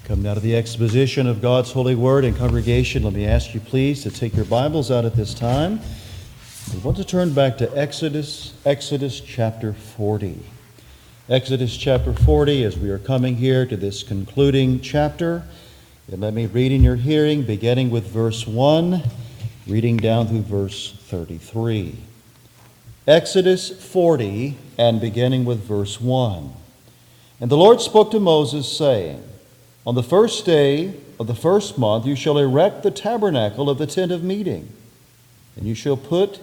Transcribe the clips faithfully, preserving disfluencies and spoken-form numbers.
Come now to the exposition of God's holy word. And congregation, let me ask you please to take your Bibles out at this time. We want to turn back to Exodus, Exodus chapter forty. Exodus chapter forty, as we are coming here to this concluding chapter. And let me read in your hearing, beginning with verse one, reading down through verse thirty-three. Exodus forty, and beginning with verse one. And the Lord spoke to Moses, saying, On the first day of the first month you shall erect the tabernacle of the tent of meeting, and you shall put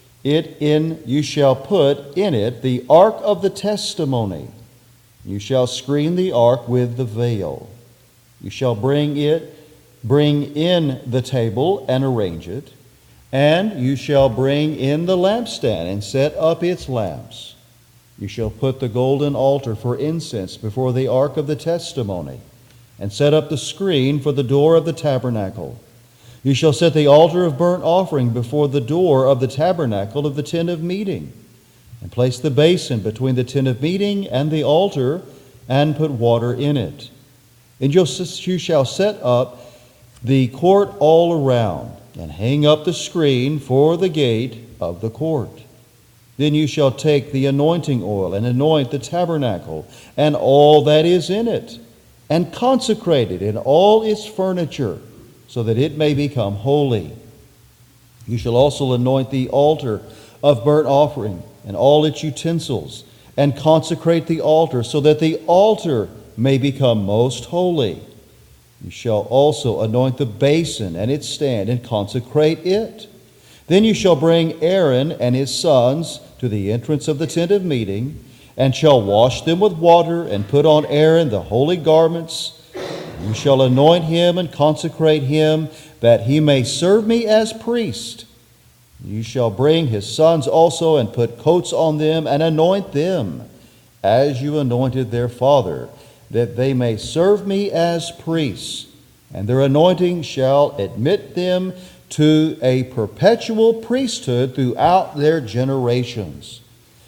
it in you shall put in it the ark of the testimony. You shall screen the ark with the veil. You shall bring it bring in the table and arrange it, and you shall bring in the lampstand and set up its lamps. You shall put the golden altar for incense before the ark of the testimony, and set up the screen for the door of the tabernacle. You shall set the altar of burnt offering before the door of the tabernacle of the tent of meeting, and place the basin between the tent of meeting and the altar, and put water in it. And you shall set up the court all around, and hang up the screen for the gate of the court. Then you shall take the anointing oil and anoint the tabernacle and all that is in it, and consecrate it in all its furniture, so that it may become holy. You shall also anoint the altar of burnt offering and all its utensils, and consecrate the altar, so that the altar may become most holy. You shall also anoint the basin and its stand, and consecrate it. Then you shall bring Aaron and his sons to the entrance of the tent of meeting, and shall wash them with water, and put on Aaron the holy garments. You shall anoint him and consecrate him, that he may serve me as priest. You shall bring his sons also, and put coats on them, and anoint them, as you anointed their father, that they may serve me as priests. And their anointing shall admit them to a perpetual priesthood throughout their generations.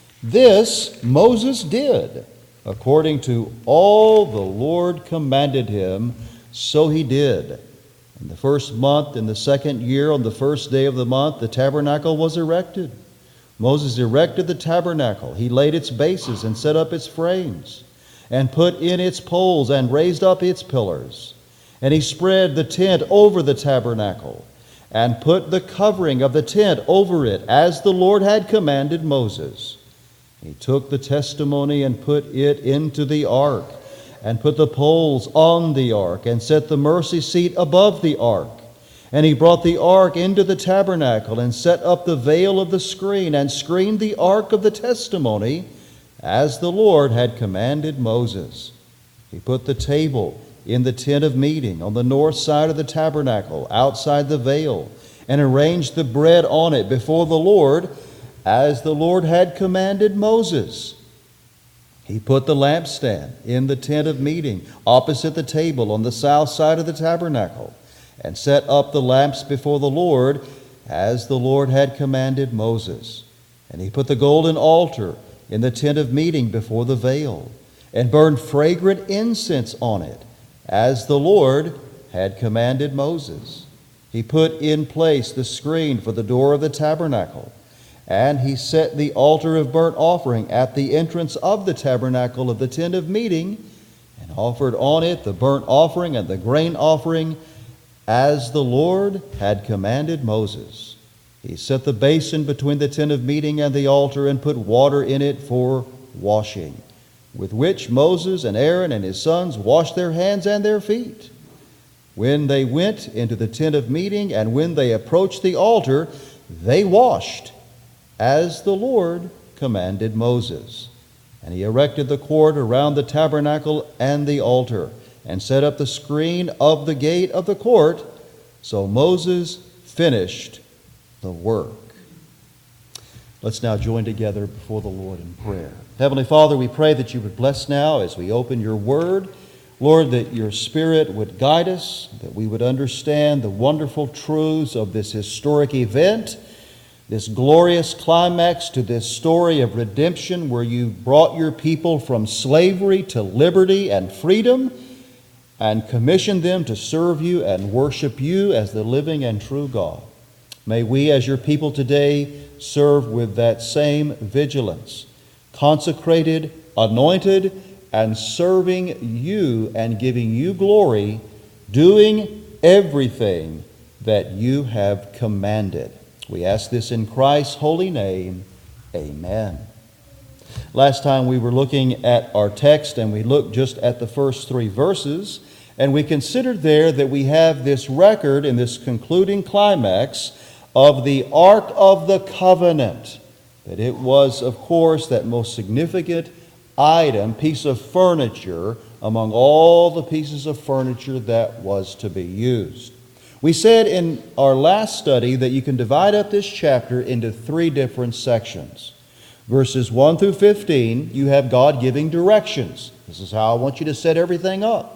This Moses did, according to all the Lord commanded him, so he did. In the first month, in the second year, on the first day of the month, the tabernacle was erected. Moses erected the tabernacle. He laid its bases and set up its frames, and put in its poles and raised up its pillars. And he spread the tent over the tabernacle, and put the covering of the tent over it, as the Lord had commanded Moses. He took the testimony and put it into the ark, and put the poles on the ark, and set the mercy seat above the ark. And he brought the ark into the tabernacle, and set up the veil of the screen, and screened the ark of the testimony, as the Lord had commanded Moses. He put the table in the tent of meeting on the north side of the tabernacle, outside the veil, and arranged the bread on it before the Lord, as the Lord had commanded Moses. He put the lampstand in the tent of meeting, opposite the table on the south side of the tabernacle, and set up the lamps before the Lord, as the Lord had commanded Moses. And he put the golden altar in the tent of meeting before the veil, and burned fragrant incense on it, as the Lord had commanded Moses. He put in place the screen for the door of the tabernacle, and he set the altar of burnt offering at the entrance of the tabernacle of the tent of meeting, and offered on it the burnt offering and the grain offering, as the Lord had commanded Moses. He set the basin between the tent of meeting and the altar, and put water in it for washing, with which Moses and Aaron and his sons washed their hands and their feet when they went into the tent of meeting, and when they approached the altar, they washed, as the Lord commanded Moses. And he erected the court around the tabernacle and the altar, and set up the screen of the gate of the court. So Moses finished the work. Let's now join together before the Lord in prayer. Heavenly Father, we pray that you would bless now as we open your word. Lord, that your Spirit would guide us, that we would understand the wonderful truths of this historic event, this glorious climax to this story of redemption where you brought your people from slavery to liberty and freedom. and commissioned them to serve you and worship you as the living and true God. May we, as your people today, serve with that same vigilance, consecrated, anointed, and serving you and giving you glory, doing everything that you have commanded. We ask this in Christ's holy name. Amen. Last time we were looking at our text, and we looked just at the first three verses, and we considered there that we have this record in this concluding climax of the Ark of the Covenant. That it was, of course, that most significant item, piece of furniture, among all the pieces of furniture that was to be used. We said in our last study that you can divide up this chapter into three different sections. Verses one through fifteen, you have God giving directions. This is how I want you to set everything up.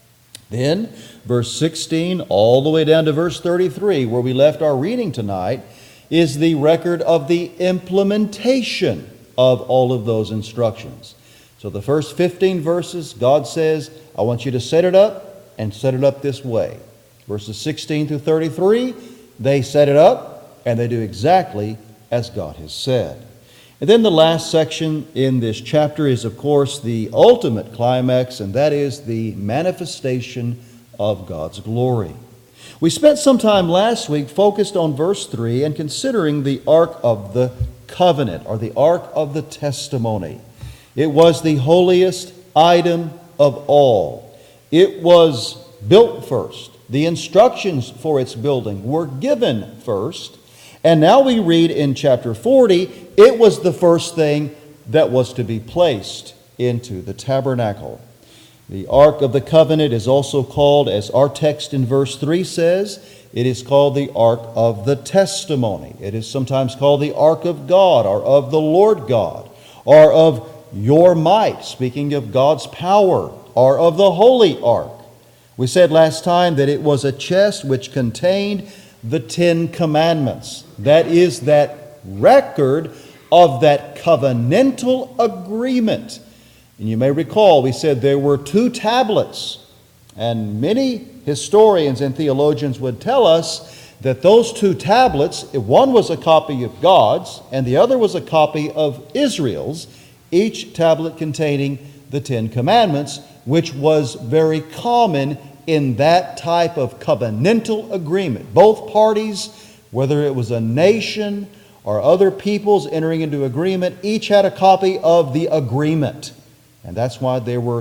Then, verse sixteen, all the way down to verse thirty-three, where we left our reading tonight, is the record of the implementation of all of those instructions. So the first fifteen verses, God says, I want you to set it up and set it up this way. Verses sixteen through thirty-three, they set it up and they do exactly as God has said. And then the last section in this chapter is, of course, the ultimate climax, and that is the manifestation of God's glory. We spent some time last week focused on verse three and considering the Ark of the Covenant, or the Ark of the Testimony. It was the holiest item of all. It was built first. The instructions for its building were given first. And now we read in chapter forty, it was the first thing that was to be placed into the tabernacle. The Ark of the Covenant is also called, as our text in verse three says, it is called the Ark of the Testimony. It is sometimes called the Ark of God, or of the Lord God, or of your might, speaking of God's power, or of the Holy Ark. We said last time that it was a chest which contained the Ten Commandments. That is that record of that covenantal agreement. And you may recall we said there were two tablets, and many historians and theologians would tell us that those two tablets, one was a copy of God's and the other was a copy of Israel's, each tablet containing the Ten Commandments, which was very common in that type of covenantal agreement. Both parties, whether it was a nation or other peoples entering into agreement, each had a copy of the agreement. And that's why there were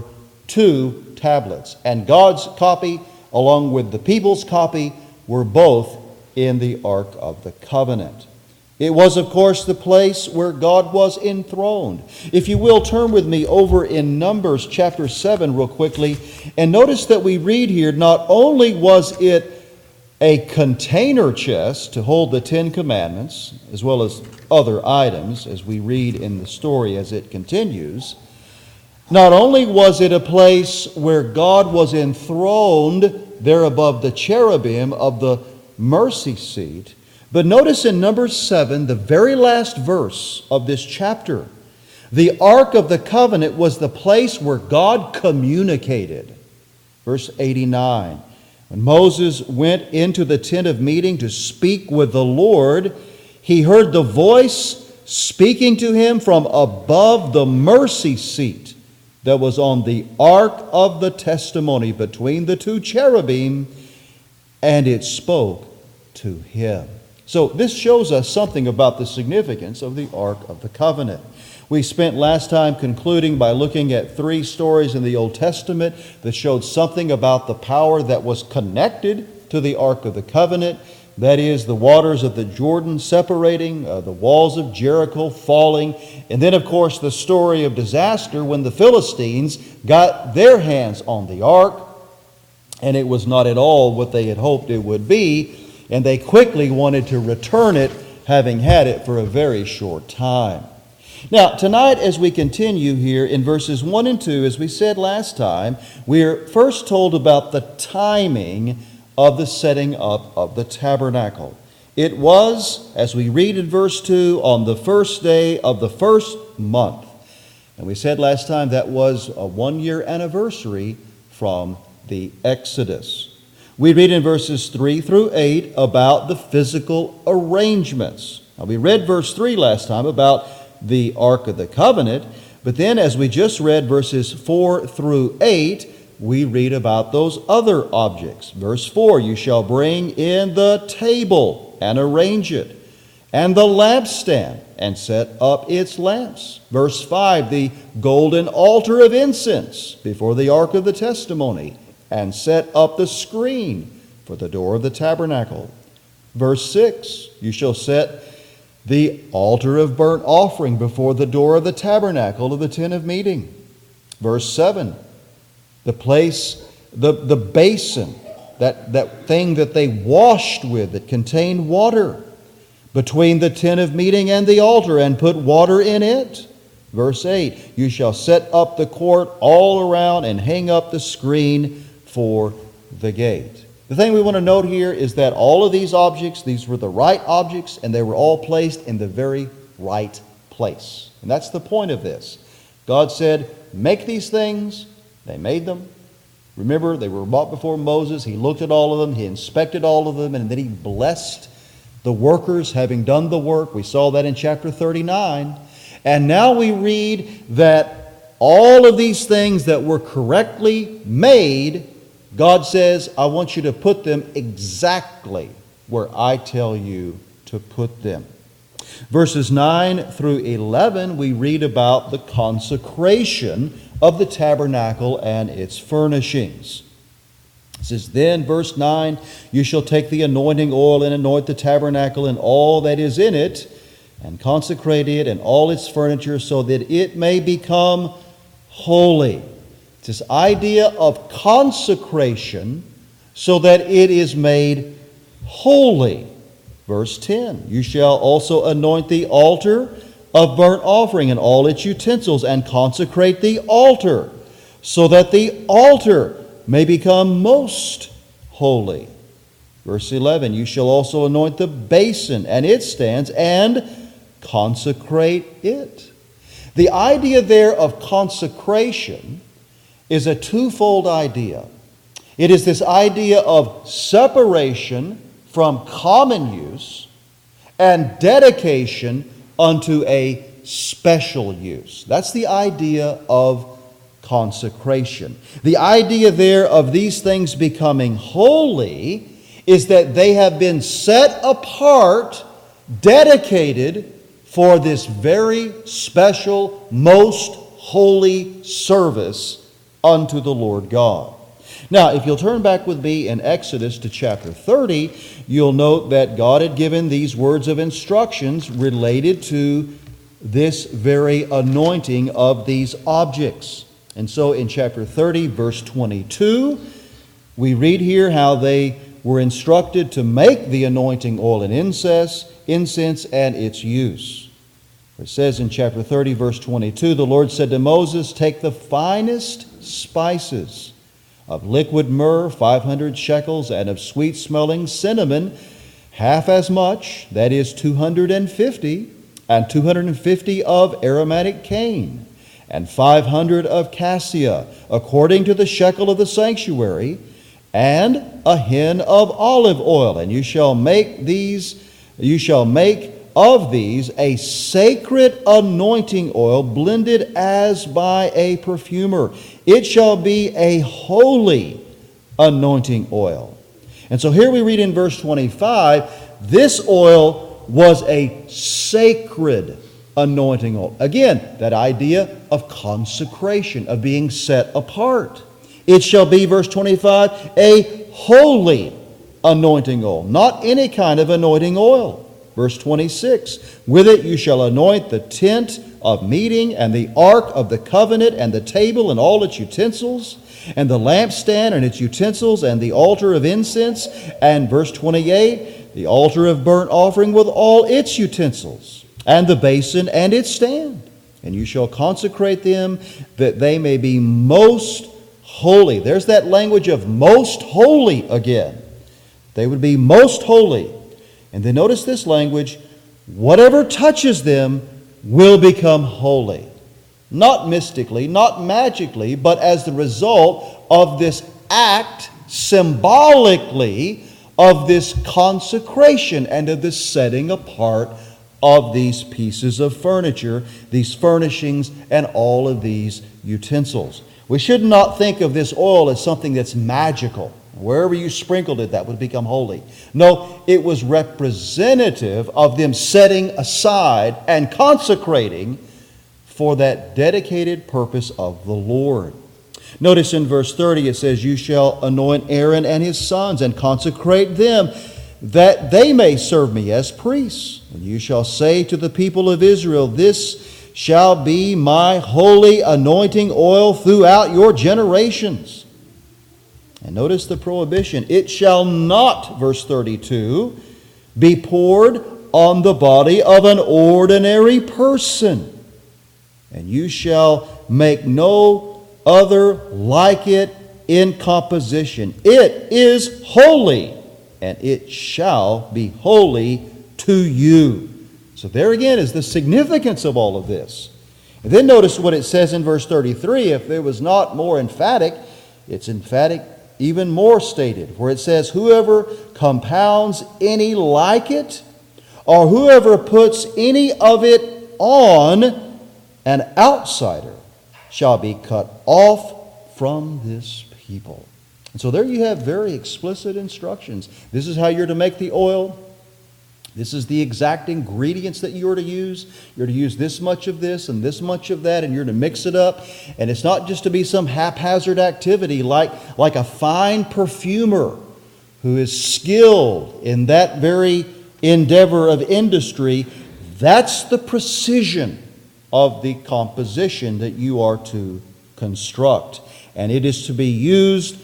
two tablets. And God's copy, along with the people's copy, were both in the Ark of the Covenant. It was, of course, the place where God was enthroned. If you will, turn with me over in Numbers chapter seven real quickly, and notice that we read here, not only was it a container chest to hold the Ten Commandments, as well as other items, as we read in the story as it continues, not only was it a place where God was enthroned there above the cherubim of the mercy seat, but notice in Numbers seven, the very last verse of this chapter, the Ark of the Covenant was the place where God communicated. Verse eighty-nine, when Moses went into the tent of meeting to speak with the Lord, he heard the voice speaking to him from above the mercy seat that was on the Ark of the Testimony between the two cherubim, and it spoke to him. So this shows us something about the significance of the Ark of the Covenant. We spent last time concluding by looking at three stories in the Old Testament that showed something about the power that was connected to the Ark of the Covenant. That is, the waters of the Jordan separating, uh, the walls of Jericho falling, and then, of course, the story of disaster when the Philistines got their hands on the Ark, and it was not at all what they had hoped it would be, and they quickly wanted to return it, having had it for a very short time. Now, tonight, as we continue here in verses one and two, as we said last time, we are first told about the timing of the setting up of the tabernacle. It was, as we read in verse two, on the first day of the first month. And we said last time that was a one-year anniversary from the Exodus. We read in verses three through eight about the physical arrangements. Now, we read verse three last time about the Ark of the Covenant, but then as we just read verses four through eight, we read about those other objects. Verse four, you shall bring in the table and arrange it, and the lampstand and set up its lamps. Verse five, the golden altar of incense before the ark of the testimony, and set up the screen for the door of the tabernacle. Verse six, you shall set the altar of burnt offering before the door of the tabernacle of the tent of meeting. Verse seven, the place, the, the basin, that, that thing that they washed with that contained water, between the tent of meeting and the altar, and put water in it. Verse eight, you shall set up the court all around and hang up the screen for the gate. The thing we want to note here is that all of these objects, these were the right objects, and they were all placed in the very right place. And that's the point of this. God said, make these things. They made them. Remember, they were brought before Moses. He looked at all of them. He inspected all of them, and then he blessed the workers having done the work. We saw that in chapter thirty-nine. And now we read that all of these things that were correctly made, God says, I want you to put them exactly where I tell you to put them. Verses nine through eleven, we read about the consecration of the tabernacle and its furnishings. It says, then, verse nine, you shall take the anointing oil and anoint the tabernacle and all that is in it, and consecrate it and all its furniture, so that it may become holy. It's this idea of consecration so that it is made holy. Verse ten, you shall also anoint the altar of burnt offering and all its utensils, and consecrate the altar, so that the altar may become most holy. Verse eleven, you shall also anoint the basin and its stands, and consecrate it. The idea there of consecration is a twofold idea. It is this idea of separation from common use and dedication unto a special use. That's the idea of consecration. The idea there of these things becoming holy is that they have been set apart, dedicated for this very special, most holy service unto the Lord God. Now, if you'll turn back with me in Exodus to chapter thirty, you'll note that God had given these words of instructions related to this very anointing of these objects. And so in chapter thirty, verse twenty-two, we read here how they were instructed to make the anointing oil and incense, incense and its use. It says in chapter thirty, verse twenty-two, the Lord said to Moses, take the finest spices of liquid myrrh, five hundred shekels, and of sweet-smelling cinnamon, half as much, that is two hundred fifty, and two hundred fifty of aromatic cane, and five hundred of cassia, according to the shekel of the sanctuary, and a hin of olive oil. And you shall make these, you shall make of these a sacred anointing oil, blended as by a perfumer. It shall be a holy anointing oil. And so here we read in verse twenty-five, this oil was a sacred anointing oil. Again, that idea of consecration, of being set apart. It shall be, verse twenty-five, a holy anointing oil, not any kind of anointing oil. Verse twenty-six, with it you shall anoint the tent of meeting, and the ark of the covenant, and the table and all its utensils, and the lampstand and its utensils, and the altar of incense, and verse twenty-eight, the altar of burnt offering with all its utensils, and the basin and its stand. And you shall consecrate them, that they may be most holy. There's that language of most holy again. They would be most holy. And then notice this language, whatever touches them will become holy. Not mystically, not magically, but as the result of this act symbolically of this consecration and of this setting apart of these pieces of furniture, these furnishings, and all of these utensils. We should not think of this oil as something that's magical. Wherever you sprinkled it, that would become holy. No, it was representative of them setting aside and consecrating for that dedicated purpose of the Lord. Notice in verse thirty it says, "You shall anoint Aaron and his sons and consecrate them, that they may serve me as priests. And you shall say to the people of Israel, this shall be my holy anointing oil throughout your generations." And notice the prohibition. "It shall not," verse thirty-two, "be poured on the body of an ordinary person. And you shall make no other like it in composition. It is holy, and it shall be holy to you." So there again is the significance of all of this. And then notice what it says in verse thirty-three. If it was not more emphatic, it's emphatic even more stated, where it says, "Whoever compounds any like it, or whoever puts any of it on an outsider, shall be cut off from this people." And so there you have very explicit instructions. This is how you're to make the oil. This is the exact ingredients that you're to use. You're to use this much of this and this much of that, and you're to mix it up. And it's not just to be some haphazard activity like, like a fine perfumer who is skilled in that very endeavor of industry. That's the precision of the composition that you are to construct. And it is to be used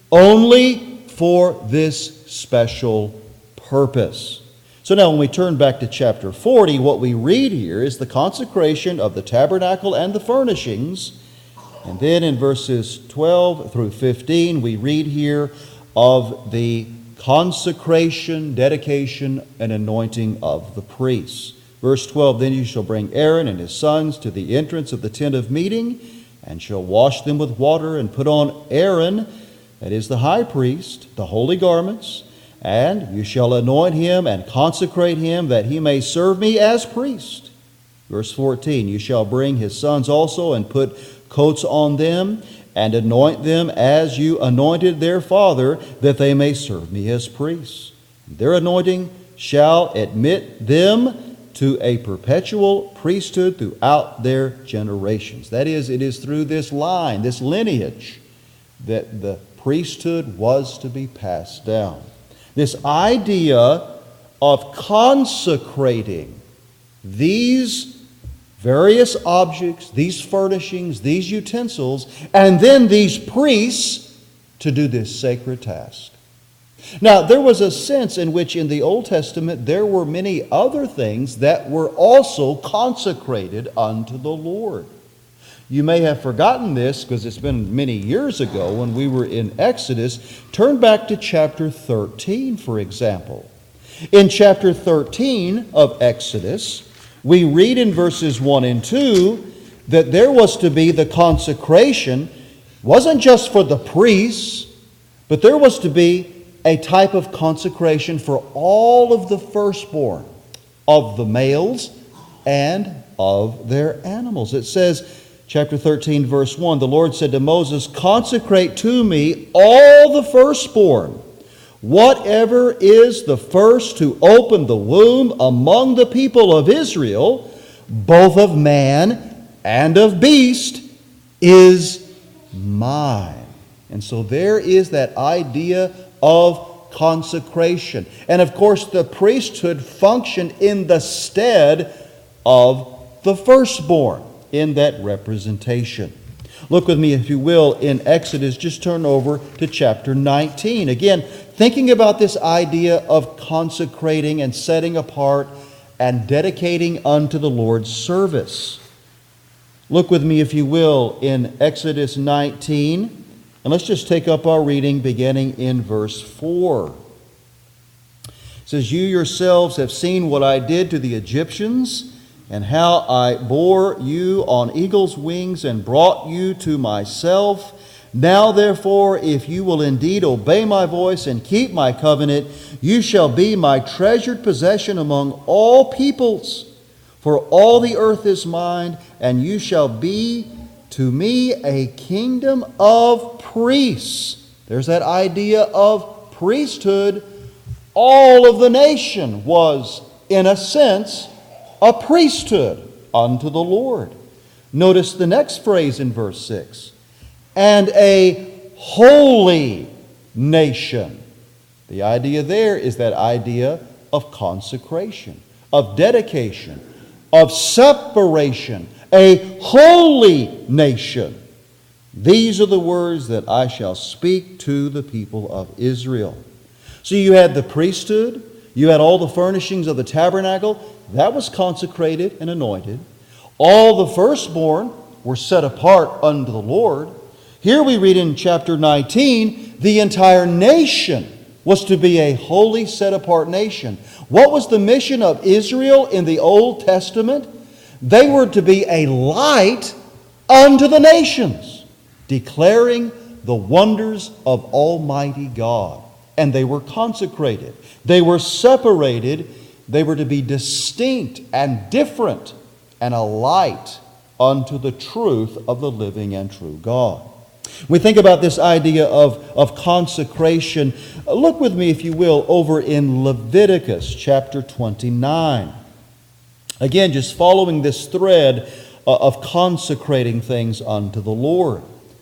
only for this special purpose. So now when we turn back to chapter forty, what we read here is the consecration of the tabernacle and the furnishings. And then in verses twelve through fifteen, we read here of the consecration, dedication, and anointing of the priests. Verse twelve, "Then you shall bring Aaron and his sons to the entrance of the tent of meeting, and shall wash them with water, and put on Aaron, that is the high priest, the holy garments, and you shall anoint him and consecrate him, that he may serve me as priest." Verse fourteen, "You shall bring his sons also, and put coats on them, and anoint them as you anointed their father, that they may serve me as priests. Their anointing shall admit them to a perpetual priesthood throughout their generations." That is, it is through this line, this lineage, that the priesthood was to be passed down. This idea of consecrating these various objects, these furnishings, these utensils, and then these priests to do this sacred task. Now, there was a sense in which in the Old Testament there were many other things that were also consecrated unto the Lord. You may have forgotten this because it's been many years ago when we were in Exodus. Turn back to chapter thirteen, for example. In chapter thirteen of Exodus, we read in verses one and two that there was to be the consecration, wasn't just for the priests, but there was to be a type of consecration for all of the firstborn of the males and of their animals. It says, chapter thirteen, verse one, "The Lord said to Moses, consecrate to me all the firstborn, whatever is the first to open the womb among the people of Israel, both of man and of beast, is mine." And so there is that idea of consecration. And of course, the priesthood functioned in the stead of the firstborn in that representation. Look with me, if you will, in Exodus. Just turn over to chapter nineteen. Again, thinking about this idea of consecrating and setting apart and dedicating unto the Lord's service. Look with me, if you will, in Exodus nineteen. And let's just take up our reading beginning in verse four. It says, "You yourselves have seen what I did to the Egyptians, and how I bore you on eagle's wings and brought you to myself. Now therefore, if you will indeed obey my voice and keep my covenant, you shall be my treasured possession among all peoples. For all the earth is mine, and you shall be to me a kingdom of priests. There's that idea of priesthood. All of the nation was, in a sense, a priesthood unto the Lord. Notice the next phrase in verse six. And a holy nation. The idea there is that idea of consecration, of dedication, of separation. A holy nation. These are the words that I shall speak to the people of Israel. So you had the priesthood, you had all the furnishings of the tabernacle, that was consecrated and anointed. All the firstborn were set apart unto the Lord. Here we read in chapter nineteen, the entire nation was to be a holy, set-apart nation. What was the mission of Israel in the Old Testament? They were to be a light unto the nations, declaring the wonders of Almighty God. And they were consecrated. They were separated. They were to be distinct and different and a light unto the truth of the living and true God. We think about this idea of, of consecration. Look with me, if you will, over in Leviticus chapter twenty-nine. Again, just following this thread of consecrating things unto the Lord.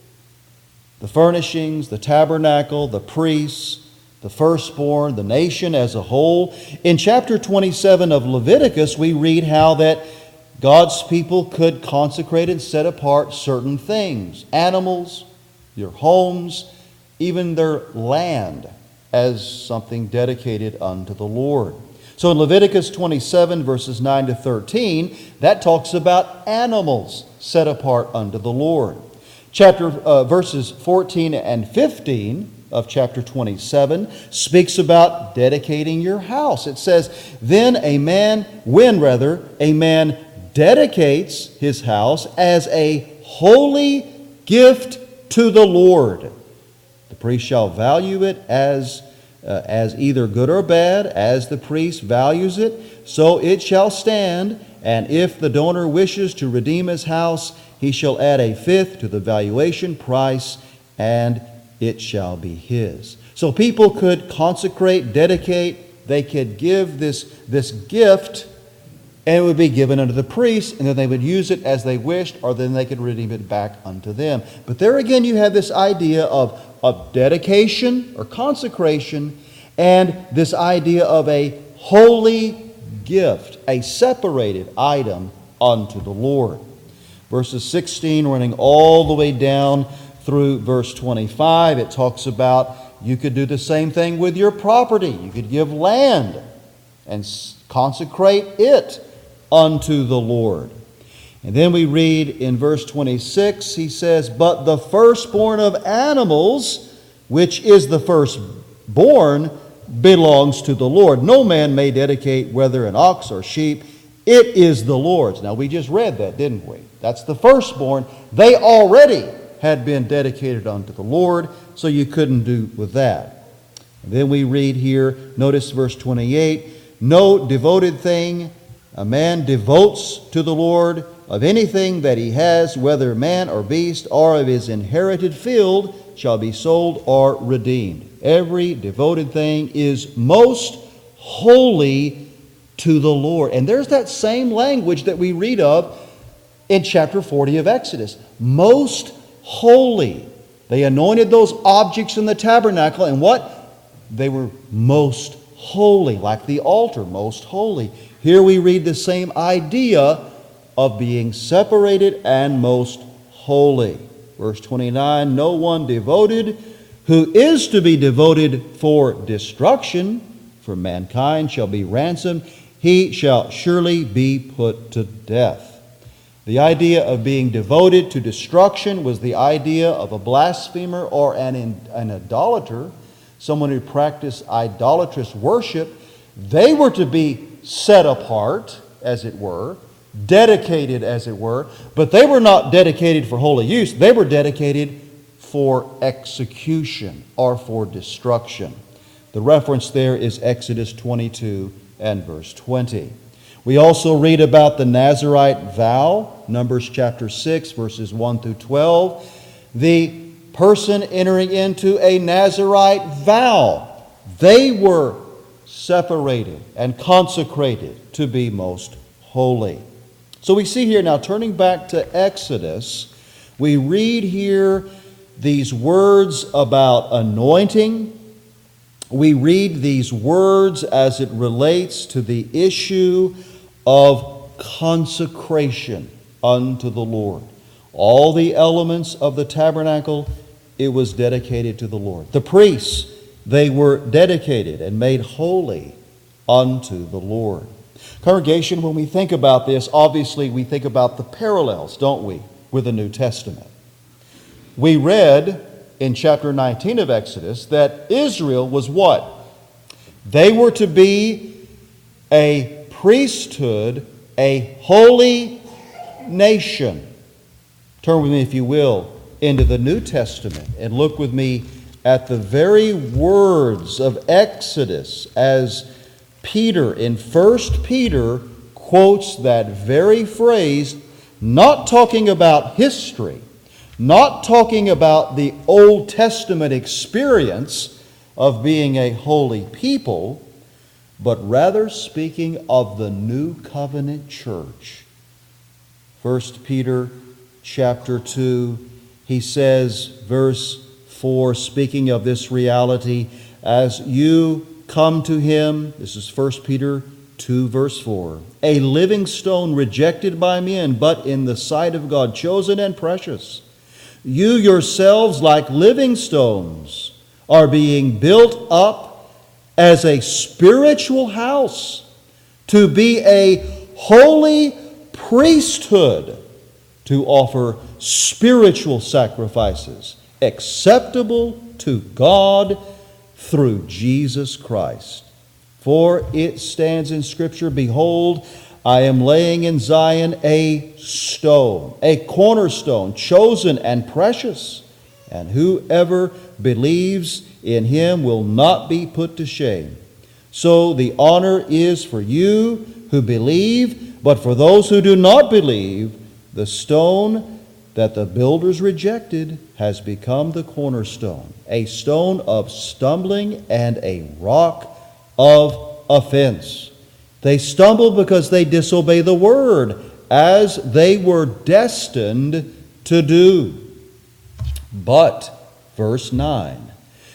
The furnishings, the tabernacle, the priests, the firstborn, the nation as a whole. In chapter twenty-seven of Leviticus, we read how that God's people could consecrate and set apart certain things. Animals, your homes, even their land as something dedicated unto the Lord. So in Leviticus twenty-seven, verses nine to thirteen, that talks about animals set apart unto the Lord. Chapter uh, verses fourteen and fifteen of chapter twenty-seven speaks about dedicating your house. It says, then a man, when rather, a man dedicates his house as a holy gift to the Lord. The priest shall value it as, uh, as either good or bad, as the priest values it, so it shall stand. And if the donor wishes to redeem his house, he shall add a fifth to the valuation price, and it shall be his. So people could consecrate, dedicate, they could give this, this gift, and it would be given unto the priest, and then they would use it as they wished, or then they could redeem it back unto them. But there again you have this idea of, of dedication or consecration, and this idea of a holy gift, a separated item unto the Lord. Verses sixteen running all the way down through verse twenty-five, it talks about you could do the same thing with your property. You could give land and consecrate it unto the Lord. And then we read in verse twenty-six, he says, but the firstborn of animals, which is the firstborn, belongs to the Lord. No man may dedicate whether an ox or sheep. It is the Lord's. Now we just read that, didn't we? That's the firstborn. They already had been dedicated unto the Lord, so you couldn't do with that. And then we read here, notice verse twenty-eight, no devoted thing a man devotes to the Lord of anything that he has, whether man or beast, or of his inherited field, shall be sold or redeemed. Every devoted thing is most holy to the Lord. And there's that same language that we read of in chapter forty of Exodus. Most holy. They anointed those objects in the tabernacle, and what? They were most holy, like the altar, most holy. Here we read the same idea of being separated and most holy. Verse twenty-nine, no one devoted who is to be devoted for destruction for mankind shall be ransomed. He shall surely be put to death. The idea of being devoted to destruction was the idea of a blasphemer or an, an idolater, someone who practiced idolatrous worship. They were to be set apart, as it were, dedicated, as it were, but they were not dedicated for holy use. They were dedicated for execution or for destruction. The reference there is Exodus twenty-two and verse twenty. We also read about the Nazirite vow, Numbers chapter six, verses one through twelve. The person entering into a Nazirite vow, they were separated and consecrated to be most holy. So we see here now, turning back to Exodus, we read here these words about anointing. We read these words as it relates to the issue of consecration unto the Lord. All the elements of the tabernacle, it was dedicated to the Lord. The priests, they were dedicated and made holy unto the Lord. Congregation, when we think about this, obviously we think about the parallels, don't we, with the New Testament. We read in chapter nineteen of Exodus that Israel was what? They were to be a priesthood, a holy nation. Turn with me, if you will, into the New Testament and look with me at the very words of Exodus as Peter in First Peter quotes that very phrase, not talking about history, not talking about the Old Testament experience of being a holy people, but rather speaking of the new covenant church. First Peter chapter two, he says, verse four, speaking of this reality, as you come to him, this is First Peter two, verse four, a living stone rejected by men, but in the sight of God chosen and precious. You yourselves, like living stones, are being built up as a spiritual house to be a holy priesthood, to offer spiritual sacrifices acceptable to God through Jesus Christ. For it stands in Scripture, behold, I am laying in Zion a stone, a cornerstone, chosen and precious, and whoever believes in him will not be put to shame. So the honor is for you who believe, but for those who do not believe, the stone that the builders rejected has become the cornerstone, a stone of stumbling and a rock of offense. They stumble because they disobey the word, as they were destined to do. But, verse nine,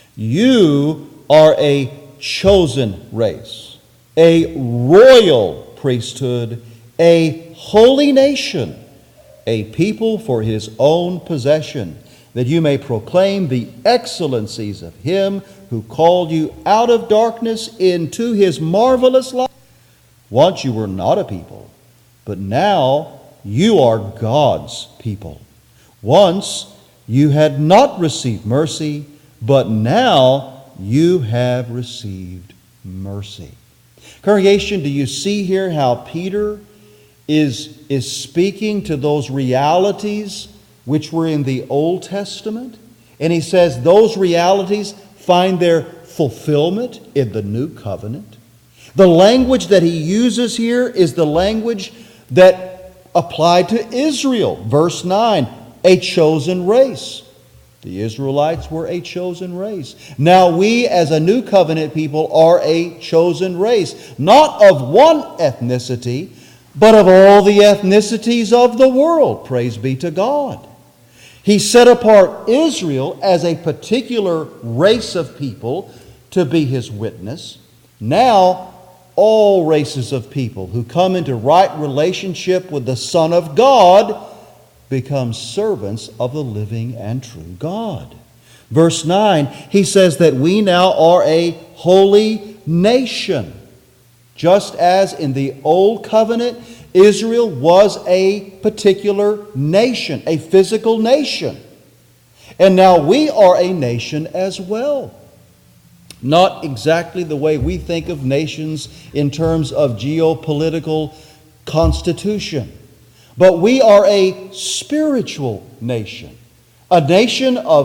you are a chosen race, a royal priesthood, a holy nation, a people for his own possession, that you may proclaim the excellencies of him who called you out of darkness into his marvelous light. Once you were not a people, but now you are God's people. Once you had not received mercy, but now you have received mercy. Congregation, do you see here how Peter is, is speaking to those realities which were in the Old Testament? And he says those realities find their fulfillment in the New Covenant. The language that he uses here is the language that applied to Israel. Verse nine, a chosen race. The Israelites were a chosen race. Now we as a New Covenant people are a chosen race, not of one ethnicity, but of all the ethnicities of the world. Praise be to God. He set apart Israel as a particular race of people to be his witness. Now, all races of people who come into right relationship with the Son of God become servants of the living and true God. Verse nine, he says that we now are a holy nation. Just as in the Old Covenant, Israel was a particular nation, a physical nation. And now we are a nation as well. Not exactly the way we think of nations in terms of geopolitical constitution. But we are a spiritual nation. A nation of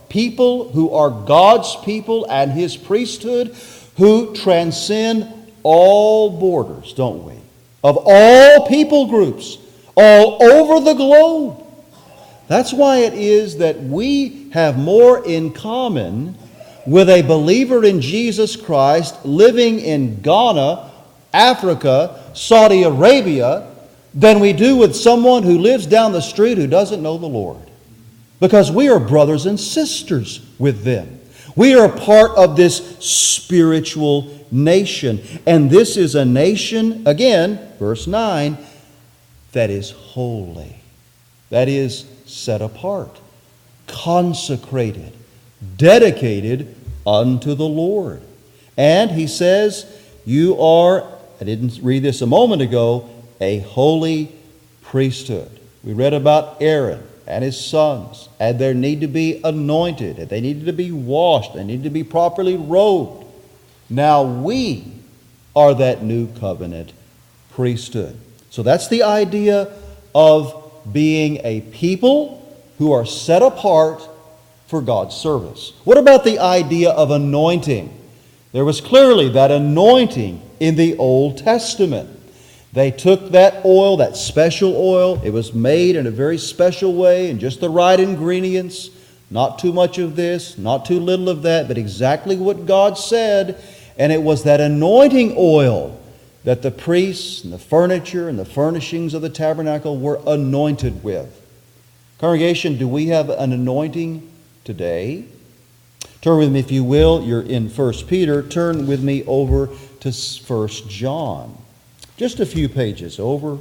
people who are God's people and His priesthood who transcend all borders, don't we? Of all people groups, all over the globe. That's why it is that we have more in common with a believer in Jesus Christ living in Ghana, Africa, Saudi Arabia, than we do with someone who lives down the street who doesn't know the Lord. Because we are brothers and sisters with them. We are part of this spiritual nation. And this is a nation, again, verse nine, that is holy. That is set apart, consecrated, dedicated unto the Lord. And he says, you are, I didn't read this a moment ago, a holy priesthood. We read about Aaron and his sons, and they need to be anointed, and they needed to be washed, they need to be properly robed. Now we are that new covenant priesthood. So that's the idea of being a people who are set apart for God's service. What about the idea of anointing? There was clearly that anointing in the Old Testament. They took that oil, that special oil. It was made in a very special way and just the right ingredients. Not too much of this, not too little of that, but exactly what God said. And it was that anointing oil that the priests and the furniture and the furnishings of the tabernacle were anointed with. Congregation, do we have an anointing today? Turn with me, if you will. You're in First Peter. Turn with me over to First John. Just a few pages over.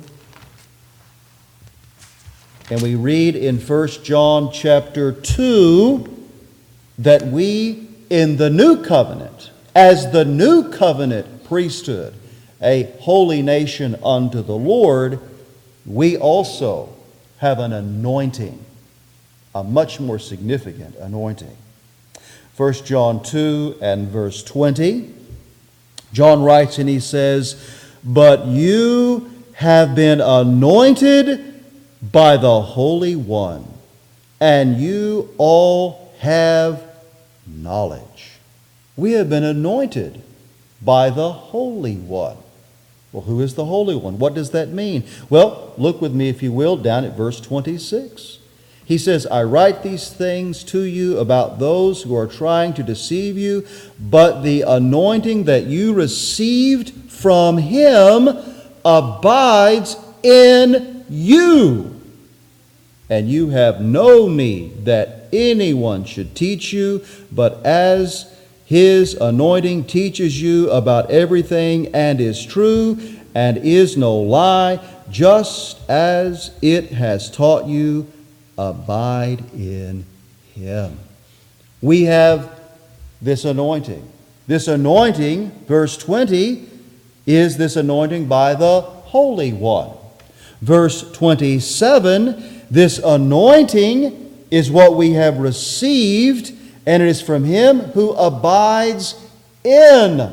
And we read in First John chapter two that we in the new covenant, as the new covenant priesthood, a holy nation unto the Lord, we also have an anointing, a much more significant anointing. First John two and verse twenty, John writes and he says, but you have been anointed by the Holy One, and you all have knowledge. We have been anointed by the Holy One. Well, who is the Holy One? What does that mean? Well, look with me, if you will, down at verse twenty-six. He says, I write these things to you about those who are trying to deceive you, but the anointing that you received from Him abides in you. And you have no need that anyone should teach you, but as His anointing teaches you about everything and is true and is no lie, just as it has taught you, abide in Him. We have this anointing. This anointing, verse twenty, is this anointing by the Holy One. Verse twenty-seven, this anointing is what we have received, and it is from Him who abides in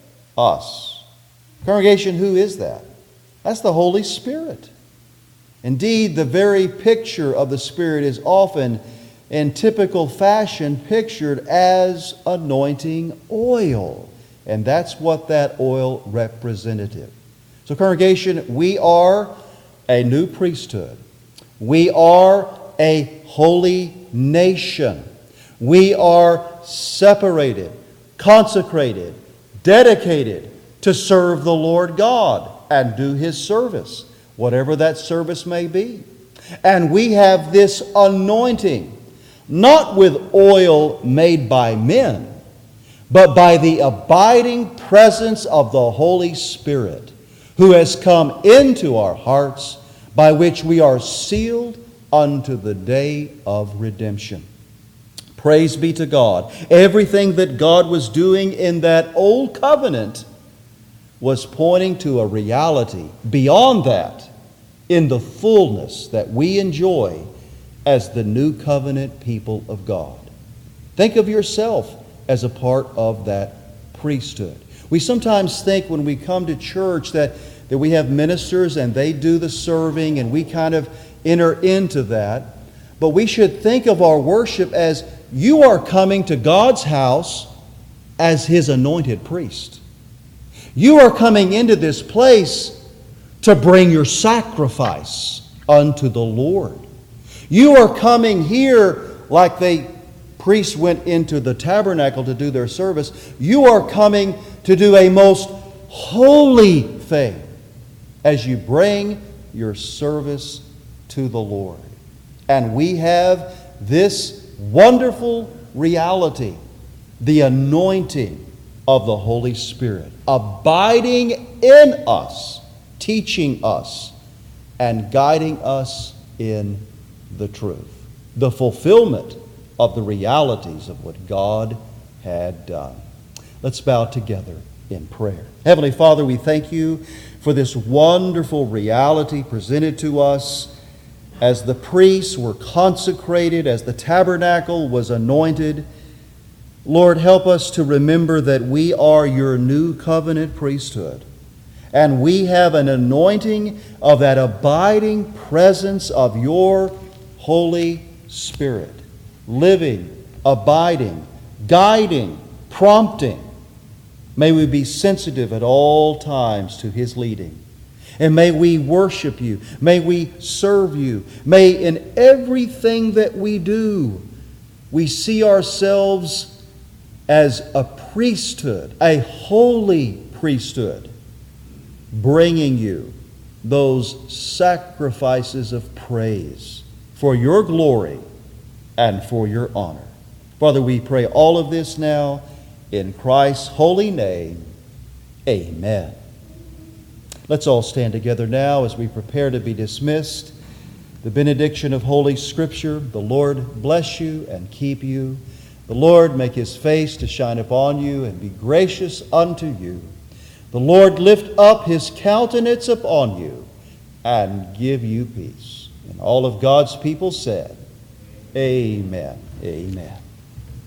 us. Congregation, who is that? That's the Holy Spirit. Indeed, the very picture of the Spirit is often, in typical fashion, pictured as anointing oil. And that's what that oil represented. So, congregation, we are a new priesthood. We are a holy nation. We are separated, consecrated, dedicated to serve the Lord God and do His service, whatever that service may be. And we have this anointing, not with oil made by men, but by the abiding presence of the Holy Spirit, who has come into our hearts, by which we are sealed unto the day of redemption. Praise be to God. Everything that God was doing in that old covenant was pointing to a reality beyond that in the fullness that we enjoy as the new covenant people of God. Think of yourself as a part of that priesthood. We sometimes think when we come to church that, that we have ministers and they do the serving and we kind of enter into that. But we should think of our worship as you are coming to God's house as His anointed priest. You are coming into this place to bring your sacrifice unto the Lord. You are coming here like the priests went into the tabernacle to do their service. You are coming to do a most holy thing as you bring your service to the Lord. And we have this wonderful reality, the anointing of the Holy Spirit, abiding in us, teaching us, and guiding us in the truth, the fulfillment of the realities of what God had done. Let's bow together in prayer. Heavenly Father, we thank you for this wonderful reality presented to us as the priests were consecrated, as the tabernacle was anointed. Lord, help us to remember that we are your new covenant priesthood, and we have an anointing of that abiding presence of your Holy Spirit, living, abiding, guiding, prompting. May we be sensitive at all times to His leading. And may we worship you. May we serve you. May in everything that we do, we see ourselves as a priesthood, a holy priesthood, bringing you those sacrifices of praise for your glory and for your honor. Father, we pray all of this now in Christ's holy name. Amen. Let's all stand together now as we prepare to be dismissed. The benediction of Holy Scripture. The Lord bless you and keep you. The Lord make His face to shine upon you and be gracious unto you. The Lord lift up His countenance upon you and give you peace. And all of God's people said, Amen. Amen.